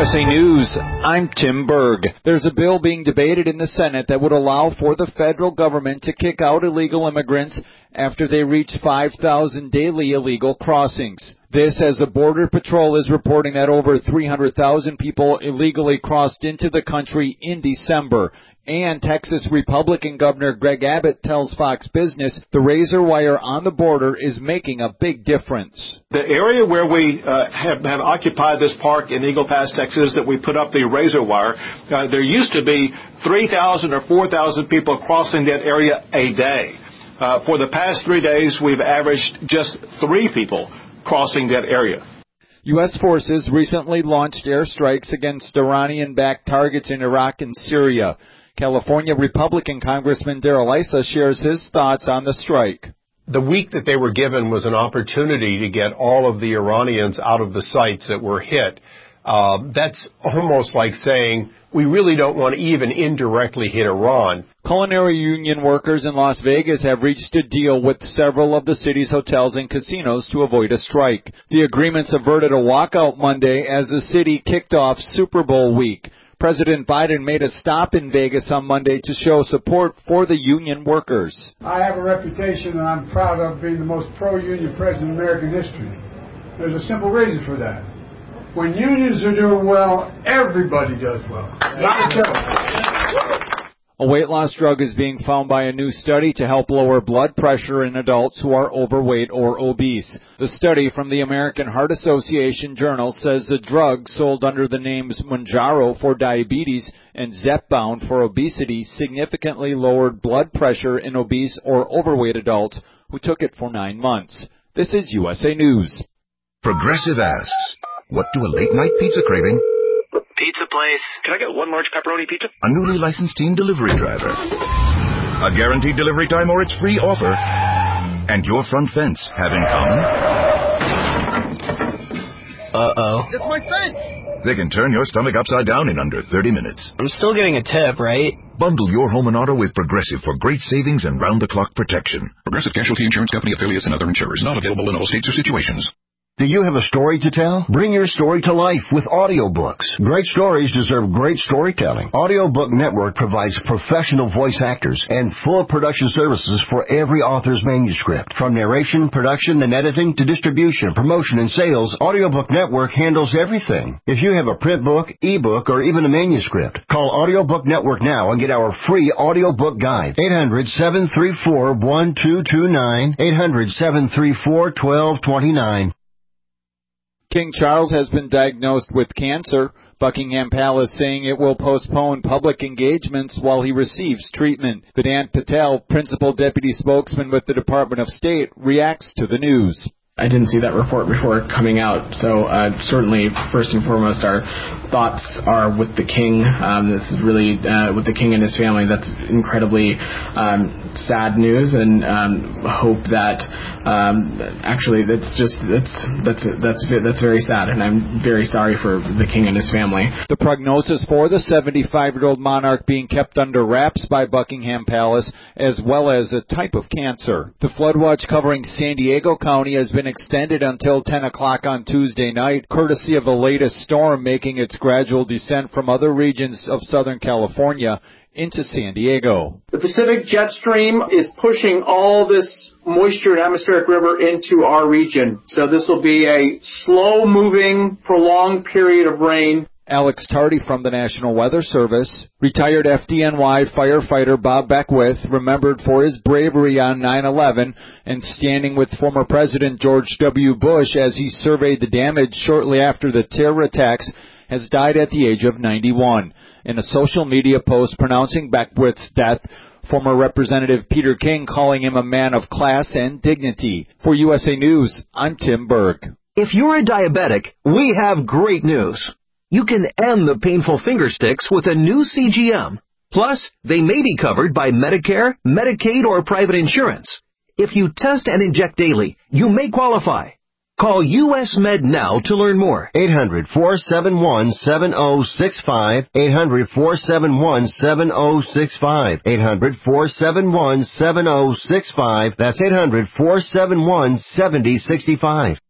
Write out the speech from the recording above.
USA News, I'm Tim Berg. There's a bill being debated in the Senate that would allow for the federal government to kick out illegal immigrants after they reach 5,000 daily illegal crossings. This as the Border Patrol is reporting that over 300,000 people illegally crossed into the country in December. And Texas Republican Governor Greg Abbott tells Fox Business the razor wire on the border is making a big difference. The area where we have occupied this park in Eagle Pass, Texas, that we put up the razor wire, there used to be 3,000 or 4,000 people crossing that area a day. For the past 3 days, we've averaged just 3 people crossing that area. U.S. forces recently launched airstrikes against Iranian-backed targets in Iraq and Syria. California Republican Congressman Darrell Issa shares his thoughts on the strike. The week that they were given was an opportunity to get all of the Iranians out of the sites that were hit. That's almost like saying we really don't want to even indirectly hit Iran. Culinary union workers in Las Vegas have reached a deal with several of the city's hotels and casinos to avoid a strike. The agreements averted a walkout Monday as the city kicked off Super Bowl week. President Biden made a stop in Vegas on Monday to show support for the union workers. I have a reputation that I'm proud of being the most pro-union president in American history. There's a simple reason for that. When unions are doing well, everybody does well. Not a joke. A weight loss drug is being found by a new study to help lower blood pressure in adults who are overweight or obese. The study from the American Heart Association Journal says the drug sold under the names Mounjaro for diabetes and Zepbound for obesity significantly lowered blood pressure in obese or overweight adults who took it for 9 months. This is USA News. Progressive asks, what do a late-night pizza craving? Pizza place. Can I get 1 large pepperoni pizza? A newly licensed teen delivery driver. A guaranteed delivery time or it's free offer. And your front fence have in common? Uh-oh. It's my fence! They can turn your stomach upside down in under 30 minutes. I'm still getting a tip, right? Bundle your home and auto with Progressive for great savings and round-the-clock protection. Progressive Casualty Insurance Company, affiliates, and other insurers. Not available in all states or situations. Do you have a story to tell? Bring your story to life with audiobooks. Great stories deserve great storytelling. Audiobook Network provides professional voice actors and full production services for every author's manuscript. From narration, production, and editing to distribution, promotion, and sales, Audiobook Network handles everything. If you have a print book, ebook, or even a manuscript, call Audiobook Network now and get our free audiobook guide. 800-734-1229. 800-734-1229. King Charles has been diagnosed with cancer. Buckingham Palace saying it will postpone public engagements while he receives treatment. Vedant Patel, principal deputy spokesman with the Department of State, reacts to the news. I didn't see that report before coming out, so certainly, first and foremost, our thoughts are with the king. This is really with the king and his family. That's incredibly sad news, and hope that actually that's very sad, and I'm very sorry for the king and his family. The prognosis for the 75-year-old monarch being kept under wraps by Buckingham Palace, as well as a type of cancer. The flood watch covering San Diego County has been extended until 10 o'clock on Tuesday night, courtesy of the latest storm making its gradual descent from other regions of Southern California into San Diego. The Pacific jet stream is pushing all this moisture in atmospheric river into our region. So this will be a slow-moving, prolonged period of rain. Alex Tardy from the National Weather Service. Retired FDNY firefighter Bob Beckwith, remembered for his bravery on 9/11 and standing with former President George W. Bush as he surveyed the damage shortly after the terror attacks, has died at the age of 91. In a social media post pronouncing Beckwith's death, former Representative Peter King calling him a man of class and dignity. For USA News, I'm Tim Berg. If you're a diabetic, we have great news. You can end the painful finger sticks with a new CGM. Plus, they may be covered by Medicare, Medicaid, or private insurance. If you test and inject daily, you may qualify. Call US Med now to learn more. 800-471-7065. 800-471-7065. 800-471-7065. That's 800-471-7065.